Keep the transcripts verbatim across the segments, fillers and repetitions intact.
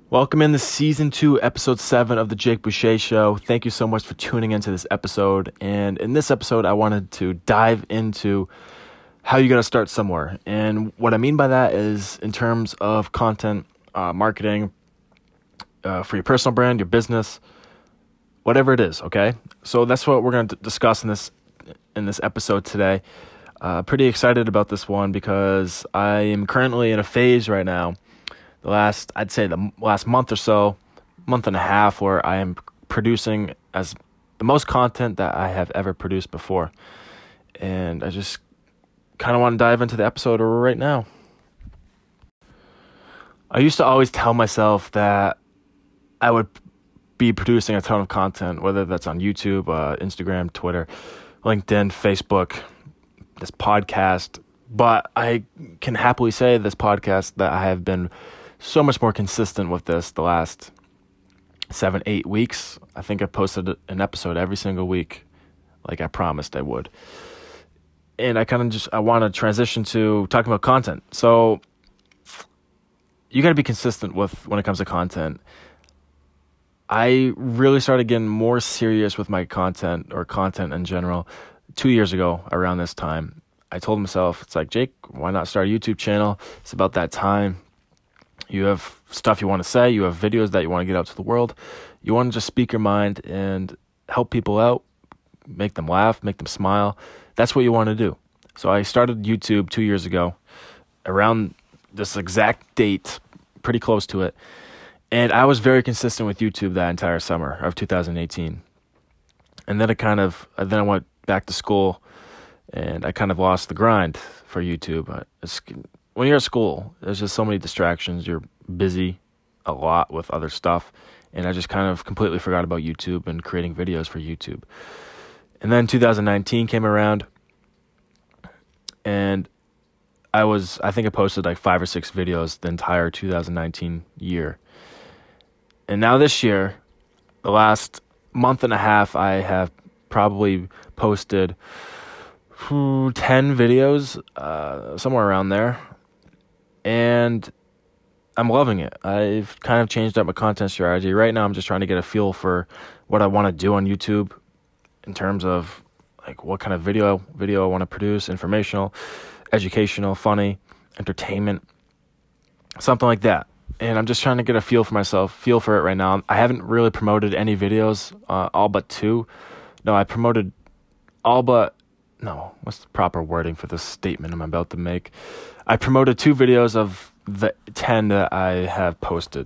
Welcome in to season two, episode seven of the Jake Boucher Show. Thank you so much for tuning into this episode. And in this episode, I wanted to dive into how you got to start somewhere. And what I mean by that is in terms of content, uh, marketing, uh, for your personal brand, your business, whatever it is. Okay. So that's what we're going to discuss in this, in this episode today. Uh, pretty excited about this one because I am currently in a phase right now. The last, I'd say the last month or so, month and a half, where I am producing as the most content that I have ever produced before. And I just kind of want to dive into the episode right now. I used to always tell myself that I would be producing a ton of content, whether that's on YouTube, uh, Instagram, Twitter, LinkedIn, Facebook, this podcast. But I can happily say this podcast that I have been so much more consistent with this the last seven, eight weeks. I think I posted an episode every single week, like I promised I would. And I kind of just, I want to transition to talking about content. So you got to be consistent with when it comes to content. I really started getting more serious with my content or content in general two years ago around this time. I told myself, it's like, Jake, why not start a YouTube channel? It's about that time. You have stuff you want to say. You have videos that you want to get out to the world. You want to just speak your mind and help people out, make them laugh, make them smile. That's what you want to do. So I started YouTube two years ago around this exact date, pretty close to it. And I was very consistent with YouTube that entire summer of two thousand eighteen. And then I kind of, then I went back to school and I kind of lost the grind for YouTube. It's, when you're at school, there's just so many distractions. You're busy a lot with other stuff. And I just kind of completely forgot about YouTube and creating videos for YouTube. And then two thousand nineteen came around. And I was, I think I posted like five or six videos the entire two thousand nineteen year. And now this year, the last month and a half, I have probably posted ten videos, uh, somewhere around there. And I'm loving it. I've kind of changed up my content strategy. Right now, I'm just trying to get a feel for what I want to do on YouTube in terms of like what kind of video video I want to produce, informational, educational, funny, entertainment, something like that. And I'm just trying to get a feel for myself, feel for it right now. I haven't really promoted any videos, uh, all but two. No, I promoted all but, no, what's the proper wording for this statement I'm about to make? I promoted two videos of the ten that I have posted.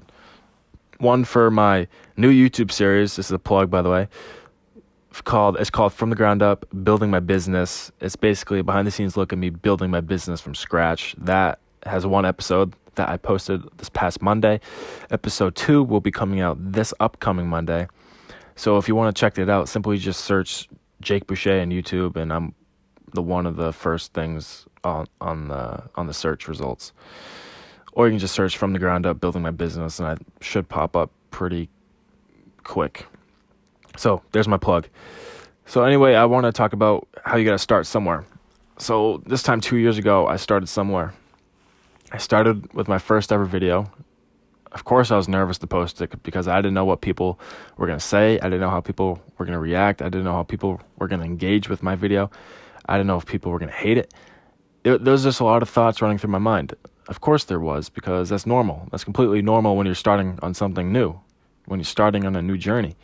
One for my new YouTube series. This is a plug, by the way. It's called, it's called From the Ground Up, Building My Business. It's basically a behind-the-scenes look at me building my business from scratch. That has one episode that I posted this past Monday. Episode two will be coming out this upcoming Monday. So if you want to check it out, simply just search Jake Boucher on YouTube, and I'm the one of the first things on on the on the search results. Or you can just search From the Ground Up, Building My Business, and I should pop up pretty quick. So there's my plug. So anyway, I want to talk about how you got to start somewhere. So this time two years ago, I started somewhere. I started with my first ever video. Of course, I was nervous to post it because I didn't know what people were going to say. I didn't know how people were going to react. I didn't know how people were going to engage with my video. I didn't know if people were going to hate it. There, there was just a lot of thoughts running through my mind. Of course there was, because that's normal. That's completely normal when you're starting on something new, when you're starting on a new journey.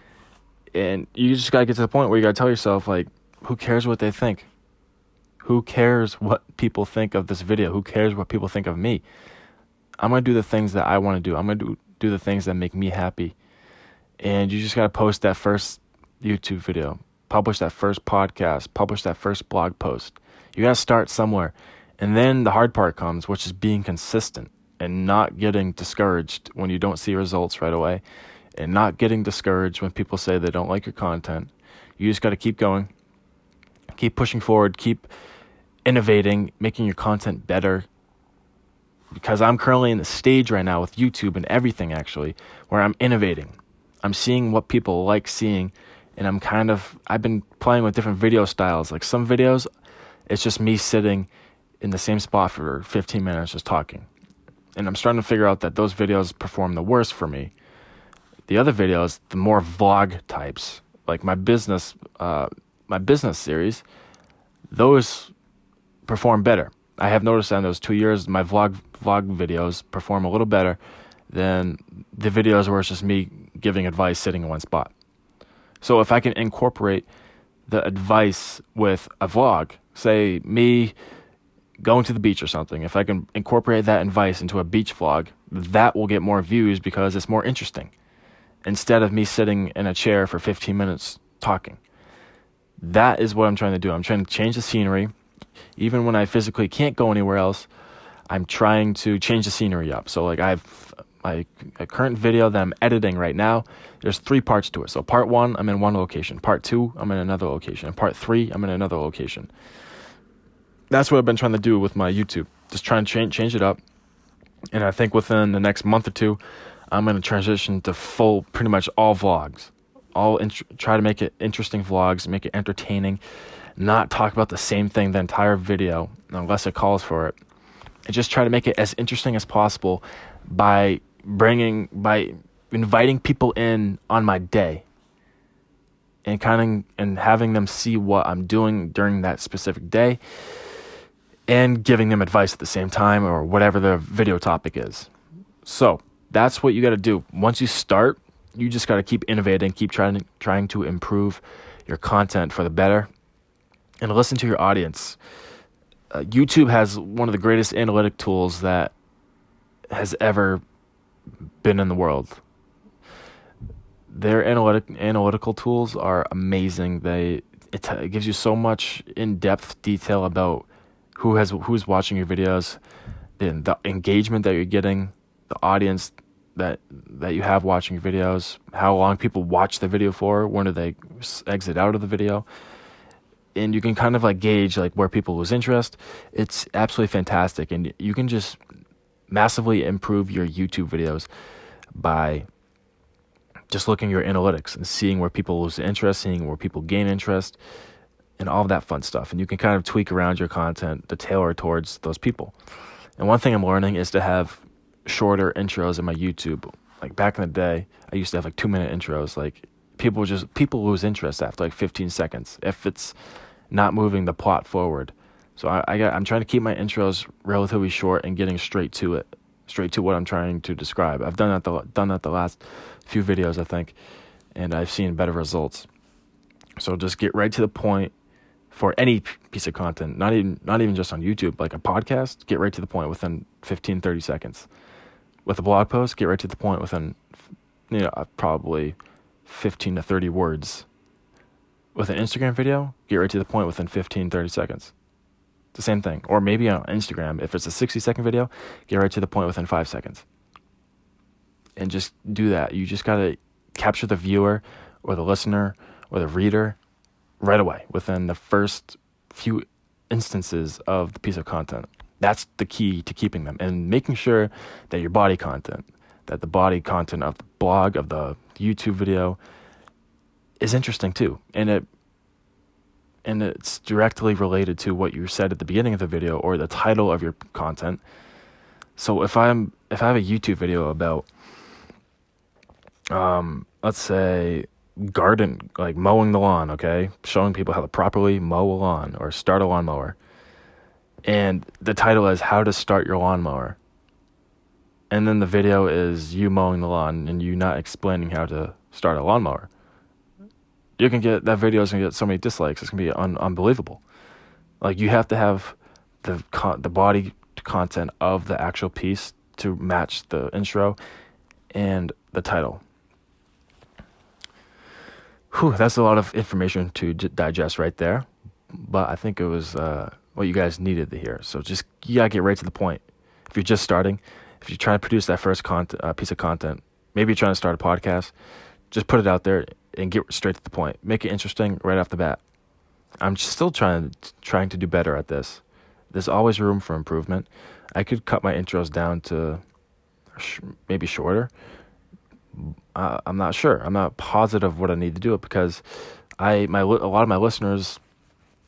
And you just got to get to the point where you got to tell yourself, like, who cares what they think? Who cares what people think of this video? Who cares what people think of me? I'm going to do the things that I want to do. I'm going to do, do the things that make me happy. And you just got to post that first YouTube video, publish that first podcast, publish that first blog post. You got to start somewhere. And then the hard part comes, which is being consistent and not getting discouraged when you don't see results right away, and not getting discouraged when people say they don't like your content. You just got to keep going, keep pushing forward, keep innovating, making your content better. Because I'm currently in the stage right now with YouTube and everything, actually, where I'm innovating. I'm seeing what people like seeing, and I'm kind of, I've been playing with different video styles. Like some videos, it's just me sitting in the same spot for fifteen minutes just talking. And I'm starting to figure out that those videos perform the worst for me. The other videos, the more vlog types, like my business, uh, my business series, those perform better. I have noticed that in those two years, my vlog vlog videos perform a little better than the videos where it's just me giving advice sitting in one spot. So if I can incorporate the advice with a vlog, say me going to the beach or something, if I can incorporate that advice into a beach vlog, that will get more views because it's more interesting. Instead of me sitting in a chair for fifteen minutes talking. That is what I'm trying to do. I'm trying to change the scenery. Even when I physically can't go anywhere else, I'm trying to change the scenery up. So like I have my a current video that I'm editing right now. There's three parts to it. So part one, I'm in one location. Part two, I'm in another location. And part three, I'm in another location. That's what I've been trying to do with my YouTube. Just trying to change, change it up. And I think within the next month or two, I'm going to transition to full, pretty much all vlogs. All int- try to make it interesting vlogs, make it entertaining, not talk about the same thing the entire video unless it calls for it. And just try to make it as interesting as possible by bringing, by inviting people in on my day and kind of, and having them see what I'm doing during that specific day and giving them advice at the same time or whatever the video topic is. So that's what you got to do. Once you start, you just got to keep innovating, keep trying trying to improve your content for the better, and listen to your audience. Uh, YouTube has one of the greatest analytic tools that has ever been in the world. Their analytic analytical tools are amazing. They it, t- it gives you so much in-depth detail about who has who's watching your videos, the, the engagement that you're getting, the audience that that you have watching your videos, how long people watch the video for, when do they exit out of the video, and you can kind of like gauge like where people lose interest. It's absolutely fantastic, and you can just massively improve your YouTube videos by just looking at your analytics and seeing where people lose interest, seeing where people gain interest, and all of that fun stuff. And you can kind of tweak around your content to tailor towards those people. And one thing I'm learning is to have shorter intros in my YouTube. Like back in the day, I used to have like two minute intros. Like people just people lose interest after like fifteen seconds if it's not moving the plot forward. So I, I got I'm trying to keep my intros relatively short and getting straight to it, straight to what I'm trying to describe. I've done that the done that the last few videos, I think, and I've seen better results. So just get right to the point for any piece of content, not even not even just on YouTube, like a podcast. Get right to the point within fifteen, thirty seconds. With a blog post, get right to the point within, you know, probably fifteen to thirty words. With an Instagram video, get right to the point within fifteen, thirty seconds. It's the same thing. Or maybe on Instagram, if it's a sixty second video, get right to the point within five seconds. And just do that. You just got to capture the viewer or the listener or the reader right away within the first few instances of the piece of content. That's the key to keeping them, and making sure that your body content, that the body content of the blog, of the YouTube video is interesting too. And it, and it's directly related to what you said at the beginning of the video or the title of your content. So if I'm, if I have a YouTube video about, um, let's say garden, like mowing the lawn, okay, showing people how to properly mow a lawn or start a lawnmower, and the title is how to start your lawnmower, and then the video is you mowing the lawn and you not explaining how to start a lawnmower, you can get that video is gonna get so many dislikes. It's gonna be un- unbelievable. Like you have to have the con- the body content of the actual piece to match the intro and the title. Whew, that's a lot of information to d- digest right there, but I think it was uh, what you guys needed to hear. So just, you gotta get right to the point. If you're just starting, if you're trying to produce that first content, uh, piece of content, maybe you're trying to start a podcast, just put it out there and get straight to the point. Make it interesting right off the bat. I'm still trying trying to do better at this. There's always room for improvement. I could cut my intros down to sh- maybe shorter. Uh, I'm not sure. I'm not positive what I need to do it because I my a lot of my listeners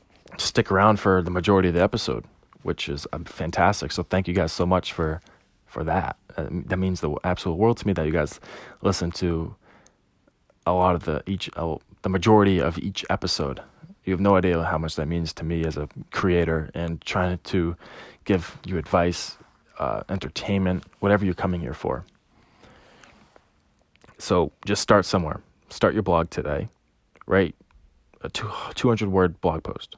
stick around for the majority of the episode, which is um, fantastic. So thank you guys so much for for that. Uh, that means the absolute world to me that you guys listen to a lot of the each uh, the majority of each episode. You have no idea how much that means to me as a creator and trying to give you advice, uh, entertainment, whatever you're coming here for. So just start somewhere. Start your blog today. Write a two hundred word blog post.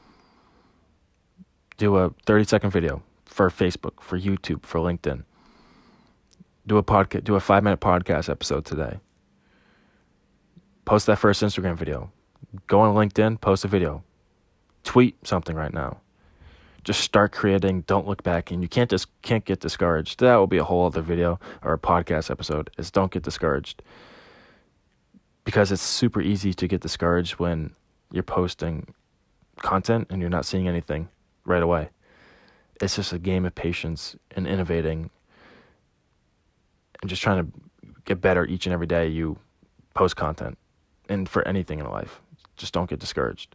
Do a thirty second video for Facebook, for YouTube, for LinkedIn. Do a podcast, do a five minute podcast episode today. Post that first Instagram video. Go on LinkedIn, post a video. Tweet something right now. Just start creating. Don't look back, and you can't just can't get discouraged. That will be a whole other video or a podcast episode. Is don't get discouraged, because it's super easy to get discouraged when you're posting content and you're not seeing anything right away. It's just a game of patience and innovating and just trying to get better each and every day you post content. And for anything in life, just don't get discouraged.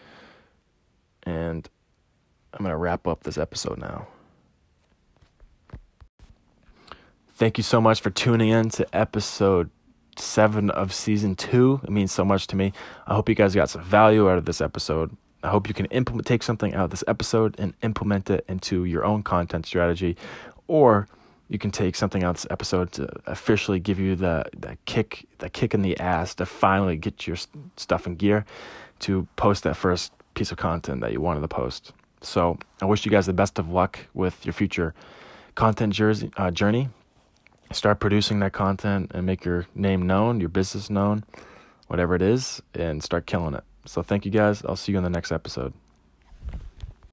And I'm going to wrap up this episode now. Thank you so much for tuning in to episode seven of season two. It means so much to me. I hope you guys got some value out of this episode. I hope you can implement, take something out of this episode and implement it into your own content strategy, or you can take something out of this episode to officially give you the, the kick, the kick in the ass to finally get your stuff in gear to post that first piece of content that you wanted to post. So I wish you guys the best of luck with your future content jersey, uh, journey. Start producing that content and make your name known, your business known, whatever it is, and start killing it. So thank you guys. I'll see you in the next episode.